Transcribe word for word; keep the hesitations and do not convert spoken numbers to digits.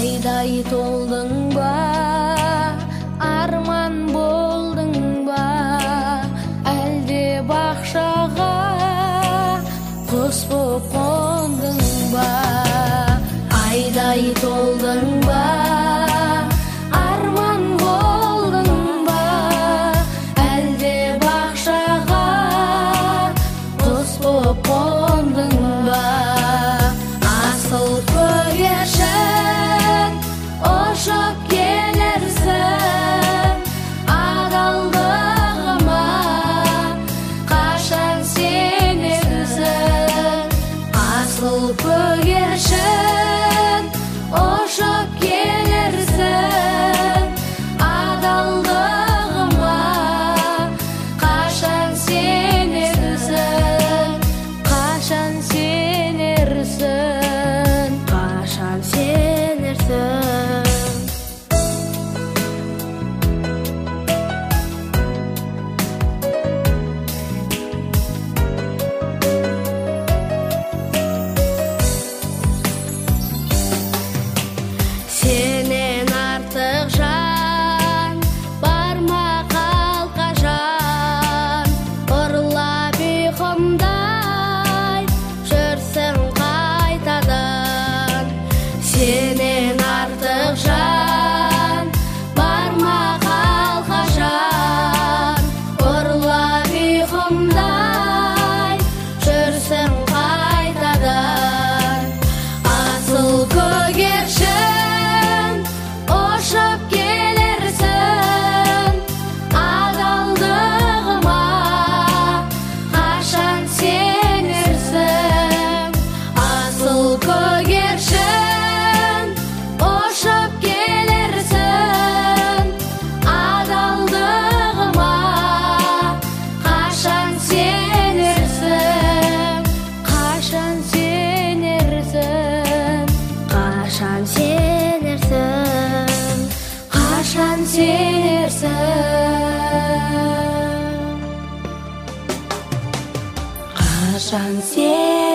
айдай толдың ба, арман болдың ба, әлде бақшаға құс боп қондың ба? Айдай толдың ба, арман болдың ба, әлде бақшаға құс боп қондың ба? Асыл көгершін ұшып келерсің, адалдығыма қашан сенерсің? Асыл көгершін ұшып келерсің, адалдығыма қашан сенерсің? Қашан сенерсің? Қашан сенерсің? Сенен артық жан бар ма қалқажан, ұрлап ұйқымдай жүрсің қайтадан? Сенен артық жан бар ма қалқажан, ұрлап ұйқымдай жүрсің қайтадан? Асыл көгершін ұшып келерсің, адалдығыма қашан сенерсің? Асыл көгершін ұшып келерсің, адалдығыма қашан сенерсің? Қашан сенерсің? Қашан сенерсің? Қашан сенерсің? Қашан сенерсің?